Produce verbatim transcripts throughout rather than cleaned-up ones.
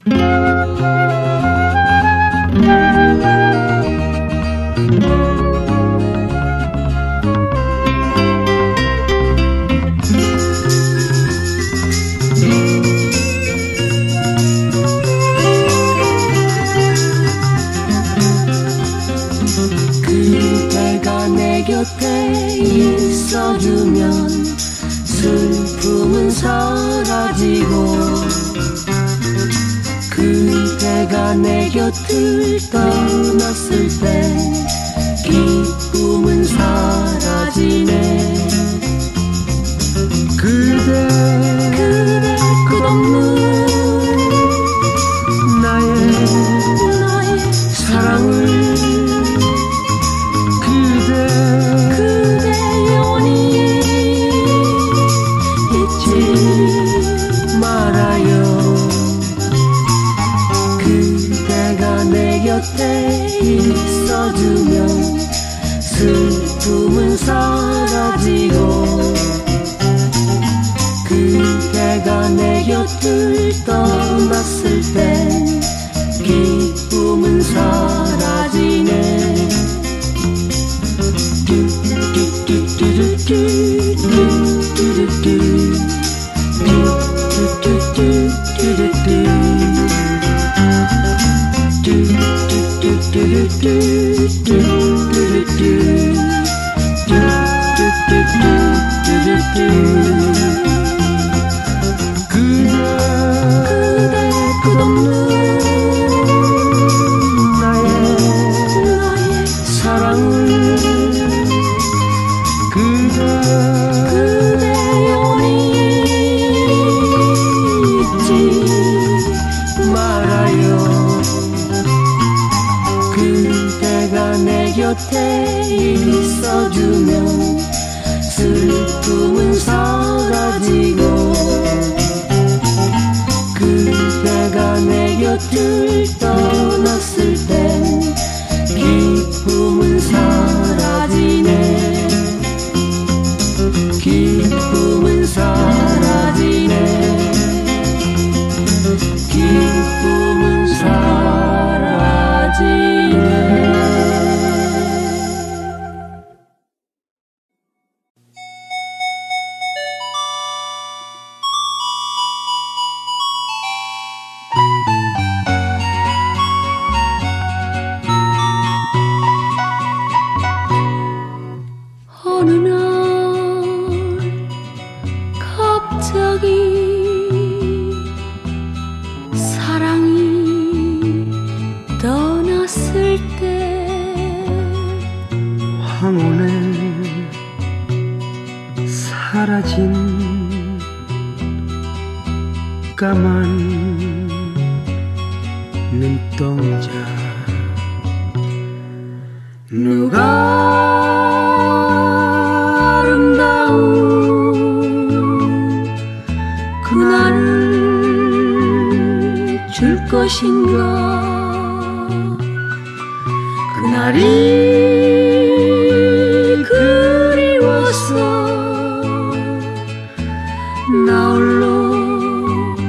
그대가 내 곁에 있어주면 슬픔은 사라지고 그대가 내 곁을 떠났을 때 기쁨은 사라지네. 그대 그대 끝없는 나의 나의 사랑을 그대 그대 영원히 잊지 말아요. 그대가 내 곁에 있어주면 슬픔은 사라지고 그대가 내 곁을 떠났을 땐 기쁨은 사라지네. 그대 끝없는 나의 나의 사랑을 그대 그대 영원히 잊지 말아요. 그대가 내 곁에 있어주면 슬픔은 사라지고 그대가 내 곁을 떠났을 땐 기쁨은 사라지네. 기쁨은 사라지네. 기쁨은 사라지네. 어느 날 갑자기 사랑이 떠났을 때 황혼에 사라진 까만 눈동자 누가 아름다운 그날을 줄 것인가. 그날이 그리워서 나 홀로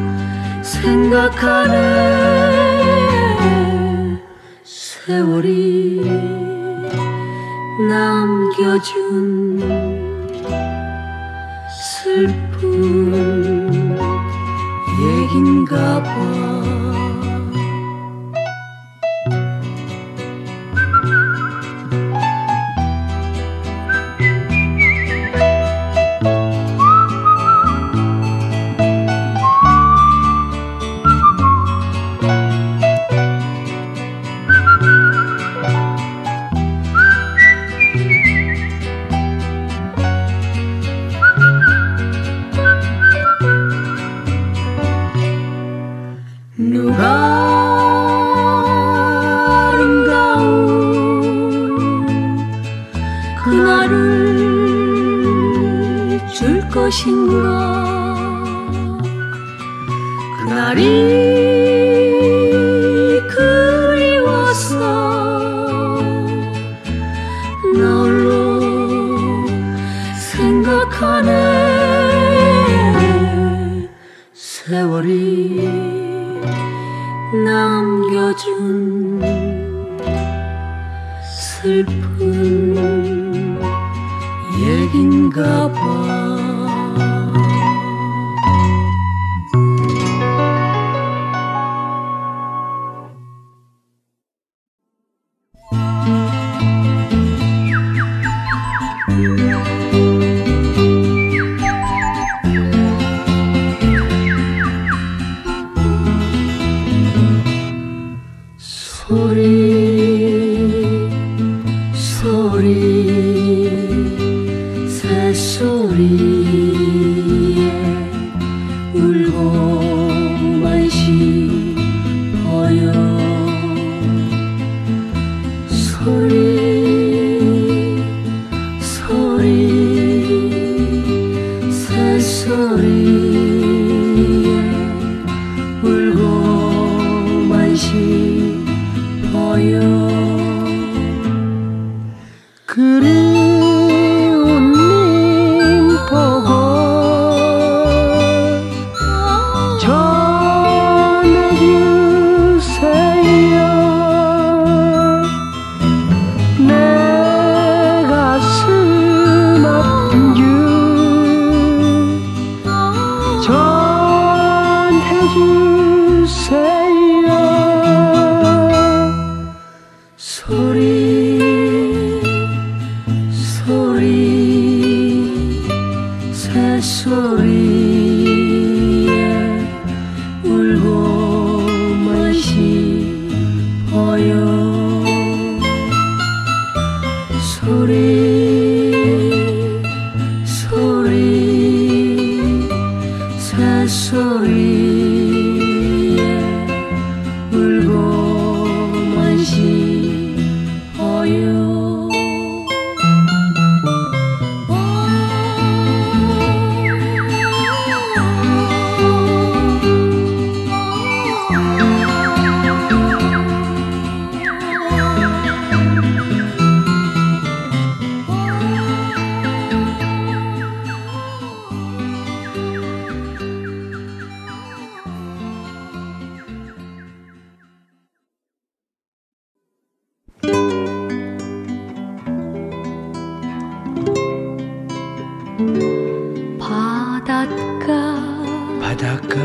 생각하네. 세월이 남겨준 슬픈 얘긴가 봐. 누가 아름다운 그날을 줄 것인가. 그날이 그리워서 나 홀로 생각하네. 세월이 남겨준 슬픈 얘긴가 봐. 소리 소리 새소리에 울고만 싶어요. 소리 소리 새소리에 울고만 싶어요. 그리운 님 보고 전해주세요. 내 가슴 아픈 줄 전해주세요. 소리 소리 새소리에 울고만 싶어요. 소리 소리 새소리에 울고만 싶어요. 바닷가 바닷가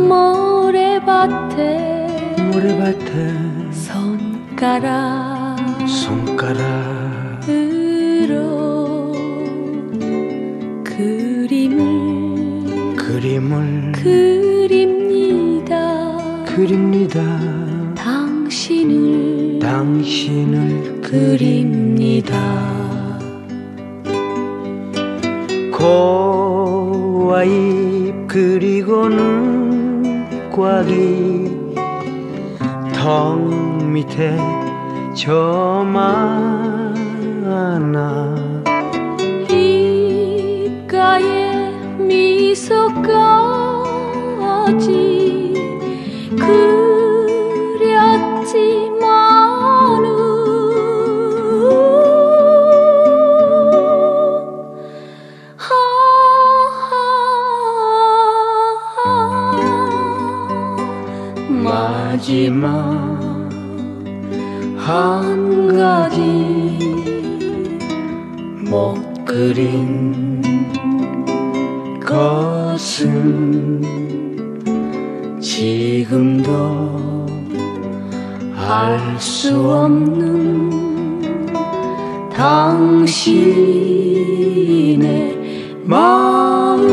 모래밭에 모래밭에 손가락 손가락으로 그림을 그림을 그립니다. 그립니다. 당신을 당신을 그립니다. 코와 입 그리고는 꽉이 턱 밑에 점 하나 입가에 미소까지 그렸지만은 마지막 한 가지 못 그린 것은 지금도 알 수 없는 당신의 마음.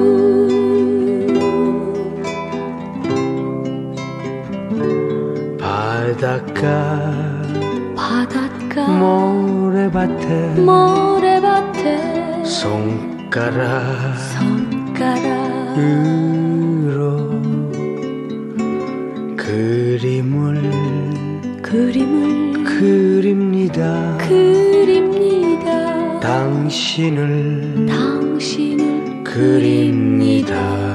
바닷가 바닷가 모래밭에 모래밭에 손가락 손가락으로 그림을 그림을 그립니다. 그립니다. 당신을 당신을 그립니다.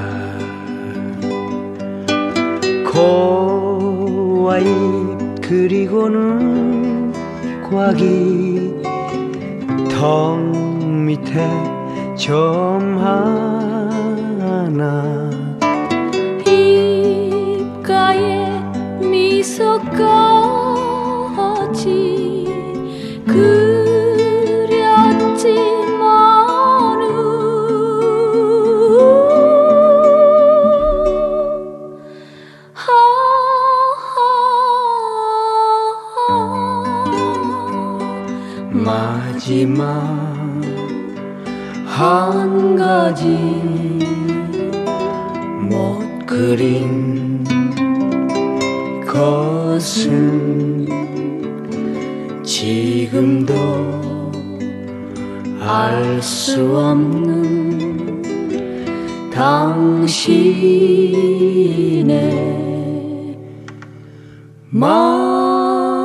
코와 입 그리고는 꽉이 턱 밑에 점 하나 입가에 미 하지만 한 가지 못 그린 것은 지금도 알 수 없는 당신의 마음.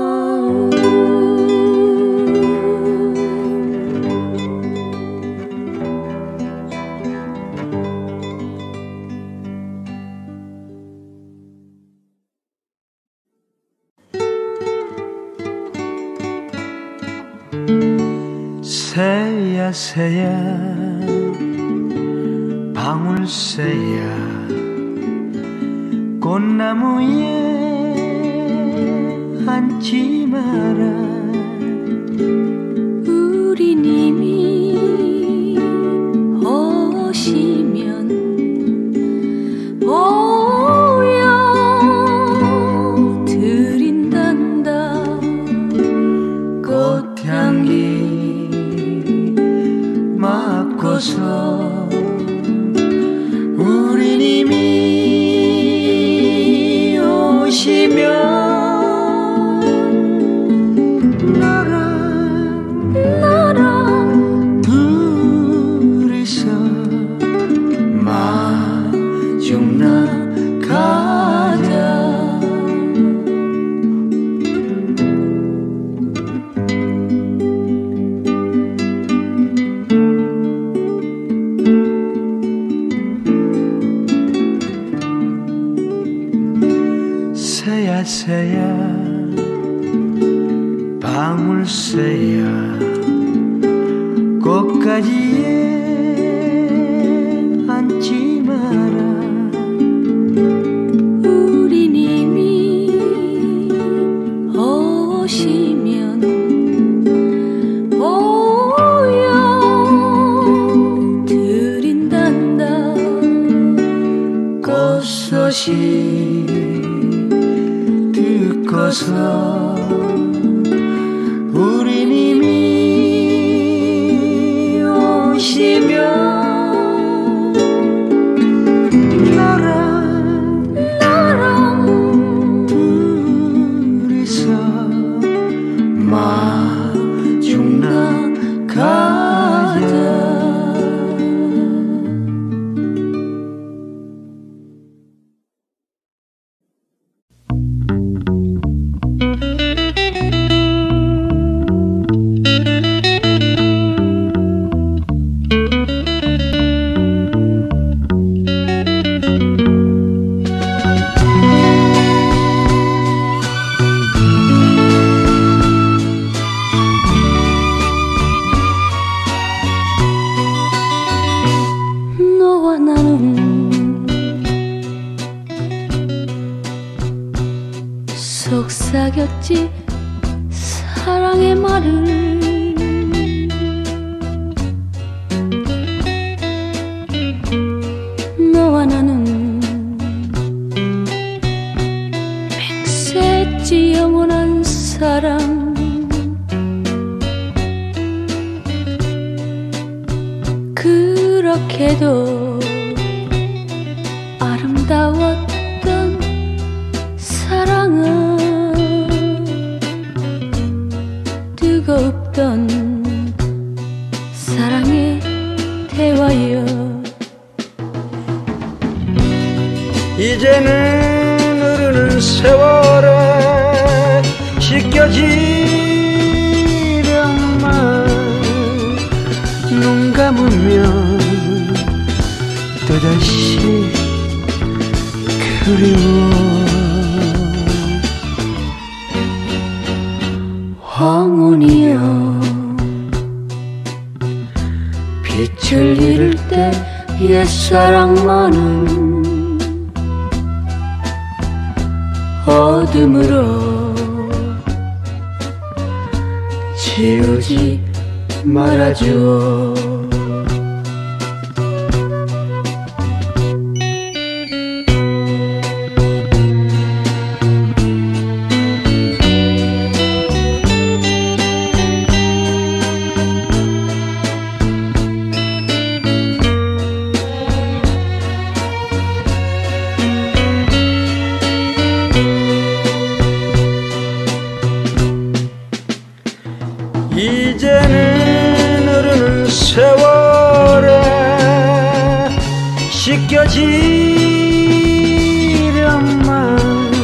새야 새야 방울새야 꽃나무에 앉지 마라. 우린 이미 오시면 보여 드린단다. 꽃향기 맡고서 우린 이미 오시면 너랑 나랑 둘이서 마중 나가자. 새야 새야 방울새야 꽃가지에 앉지 마라. 우린 이미 오시면 보여 드린단다. 꽃소식 듣고서 우린 이미 오시면 너랑 나랑 둘이서 마중 나가자. 너와 나는 속삭였지 사랑의 말을. 너와 나는 맹세했지 영원한 사랑. 그렇게도 아름다웠던 사랑은 뜨겁던 사랑의 대화여. 이제는 흐르는 세월에 씻겨지려만 눈 감으면 또다시 그리워. 황혼이여 빛을 잃을 때 옛사랑만은 어둠으로 지우지 말아줘. 사라지련만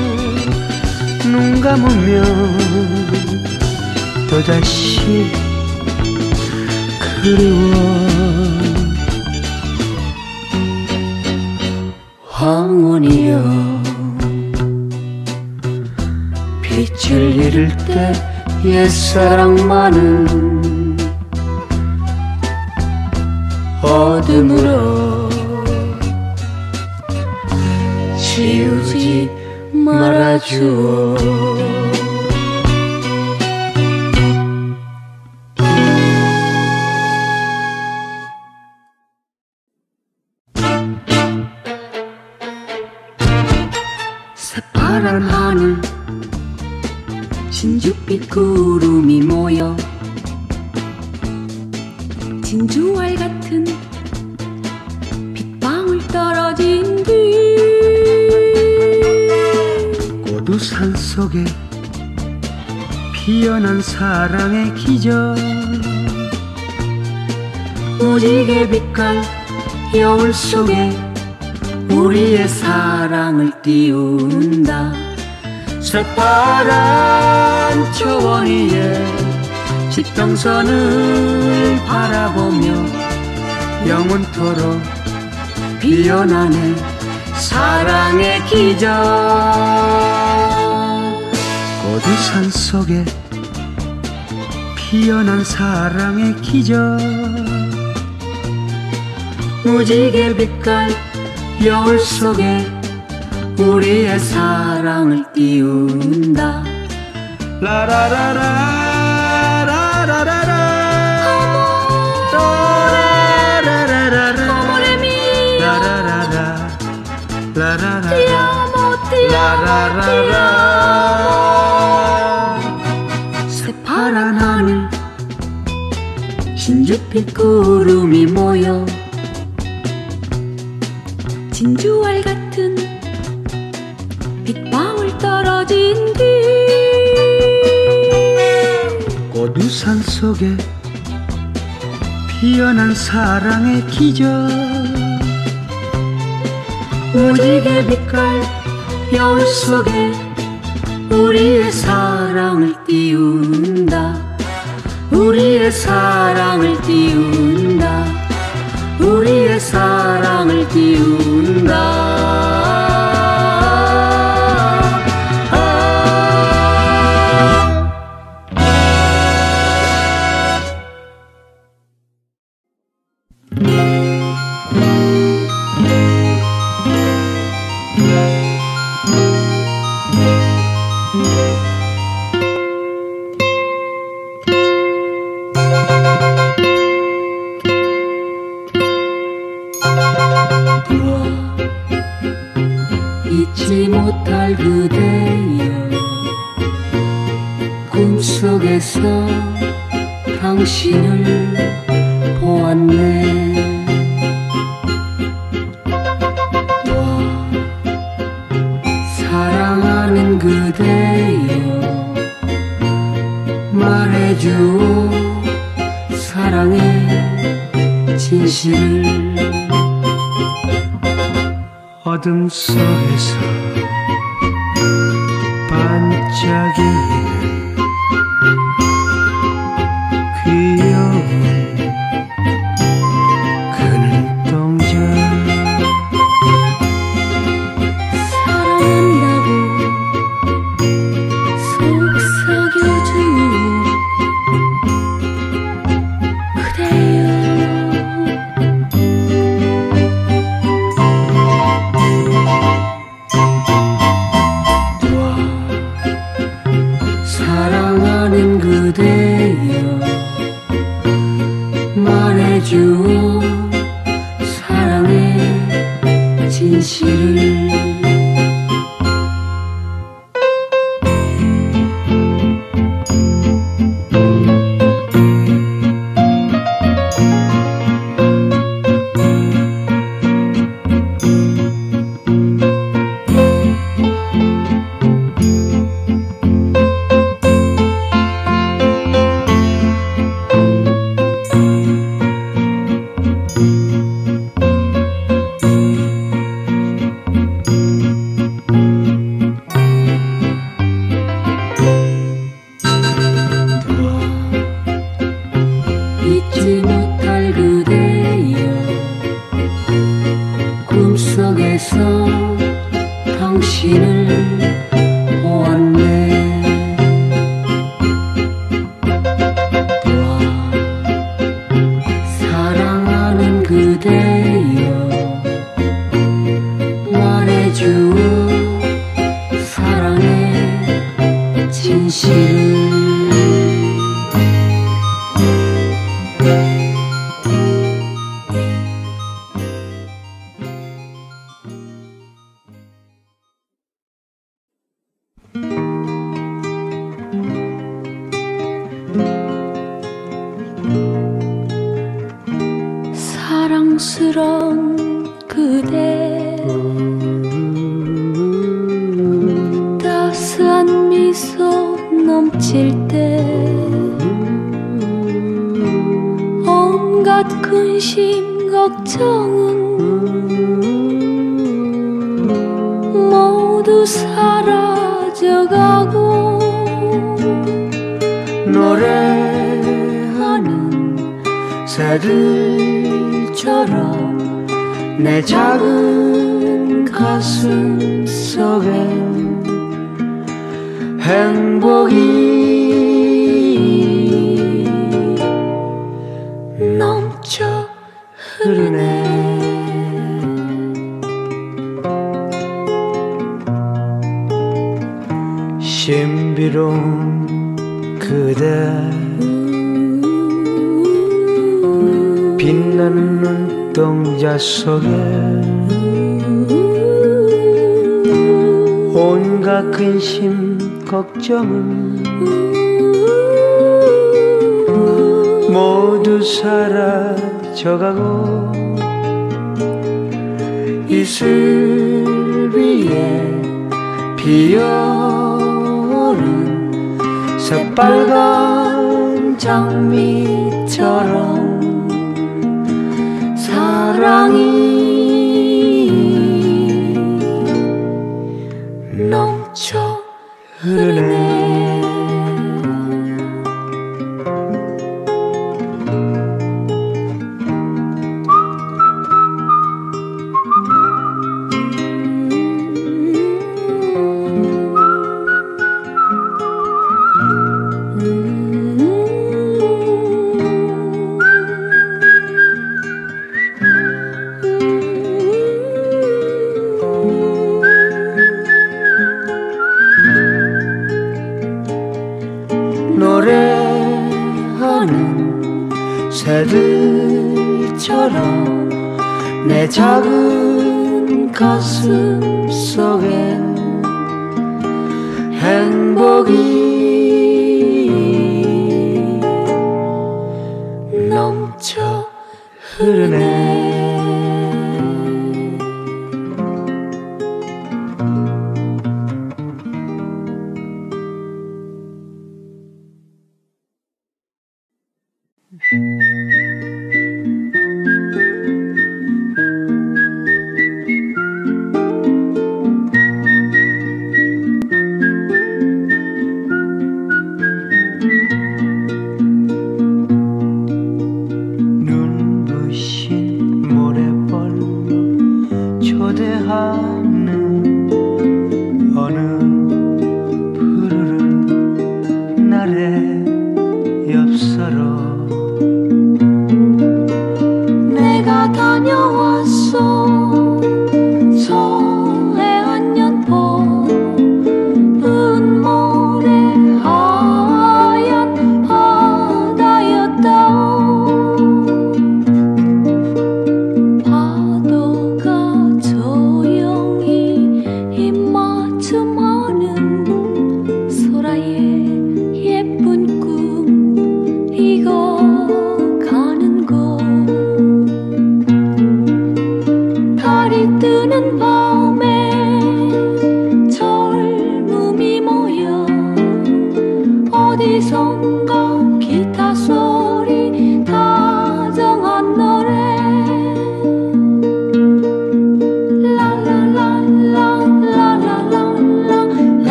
눈 감으면 또다시 그리워. 황혼이여 빛을 잃을 때 옛사랑만은 어둠으로 지우지 말아주오. 새파란 하늘 진주빛 구름이 모여 진주알 같은 빗방울 떨어진 뒤 고두산 속에 피어난 사랑의 기적 무지개 빛깔 여울 속에 우리의 사랑을 띄운다. 새파란 초원 위에 지평선을 바라보며 영원토록 피어나는 사랑의 기적. 고두산 속에 피어난 사랑의 기적 무지개 빛깔 여울 속에 우리의 사랑을 띄운다. 라라라라 라라라라 라라라라 아모레미 라라라라 라라라라 티아모 티아모 티아모. 새파란 하늘 진주빛 구름이 모여 진주알 같은 빗방울 떨어진 뒤 고두산 속에 피어난 사랑의 기적 무지개 빛깔 여울 속에 우리의 사랑을 띄운다. 우리의 사랑을 띄운다. 우리의 사랑을 띄운다. 잊지 못할 그대여 꿈속에서 당신을 보았네. 와 사랑하는 그대여 말해주오 사랑의 진실을. 어둠 속에서 반짝이는 귀여운 그 눈동자 사랑한다고 속삭여주오 그대여. 사랑스런 그대 따스한 미소 넘칠 때 온갖 근심 걱정은 모두 사라져가고 노래하는 새들처럼 내 작은 가슴 속에 행복이 넘쳐 흐르네. 신비로운 그대 빛나는 눈동자 속에 온갖 근심 걱정은 모두 사라져가고 이슬 위에 피어오른 새빨간 장미처럼 사랑이 넘쳐 흐르네. 노래하는 새들처럼 내 작은 가슴 속에 행복이 넘쳐 흐르네.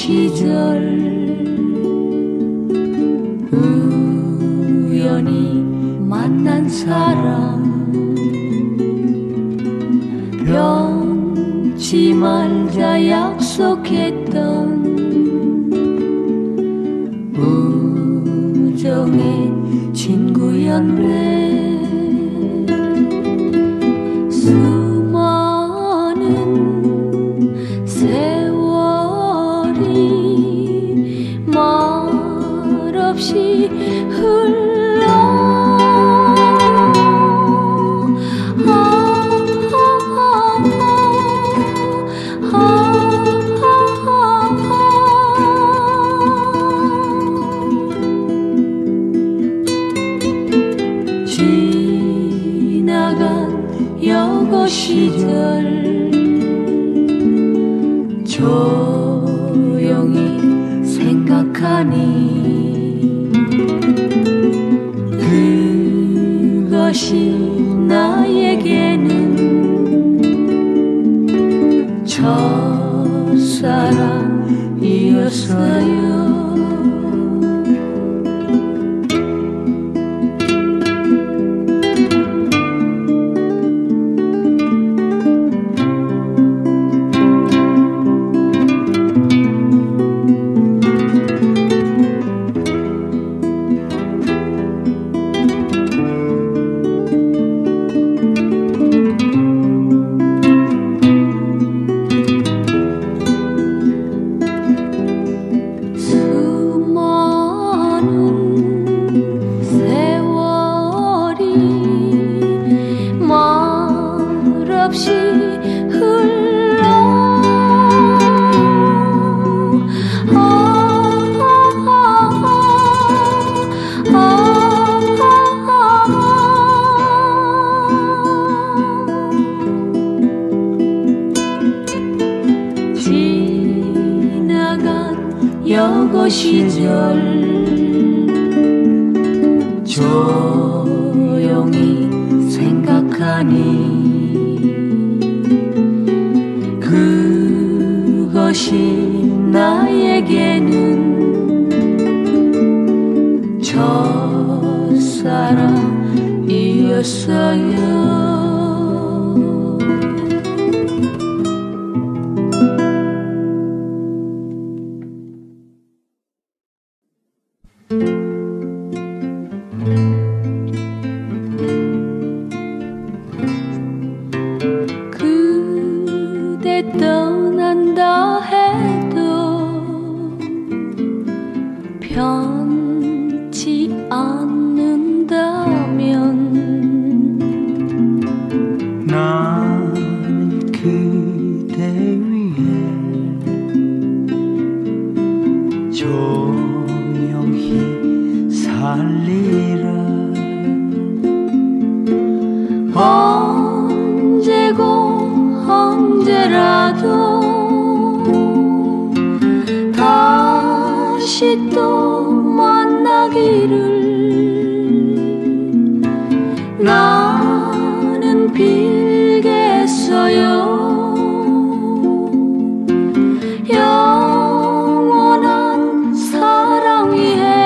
시절 우연히 만난 사람 변치 말자 약속했던 우정의 친구였네. 수많은 세월이 말없이 흘러 아, 아, 아, 아, 아, 지나간 여고 시절 조용히 생각하니 그것이 나에게는 첫사랑이었어요. 여고 시절 조용히 생각하니 그것이 나에게는 첫사랑이었어요. 떠난다 해도 편치 않는다면 난 그대 위해 조용히 살리라. 언제고 언제라도 다시 또 만나기를 나는 빌겠어요. 영원한 사랑 위해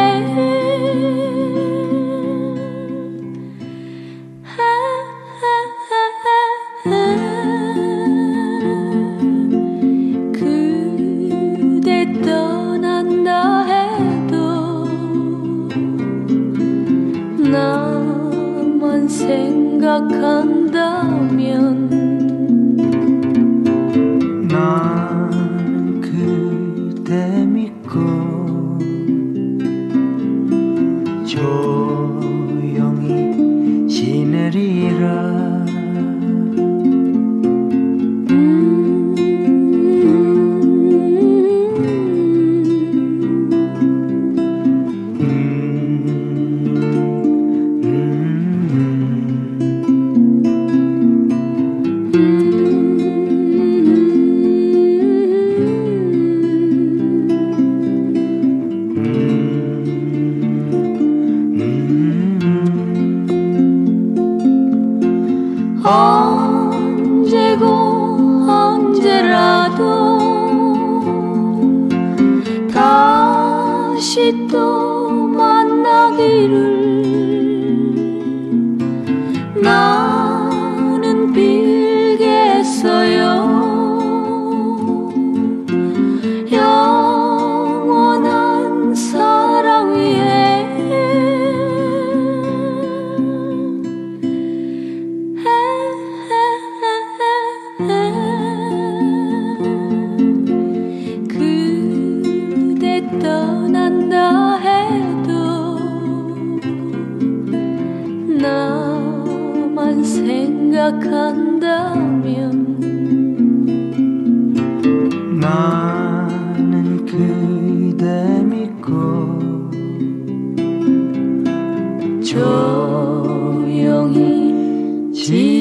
떠난다 해도 나만 생각한다면 난 그대 믿고 조용히 지내리라. 언제고 언제라도 다시 또 만나기를 나는 빌겠어요. 영원한 사랑 위에 그대 떠난다 해도 나만 생각한다면 나는 그대 믿고 조용히 지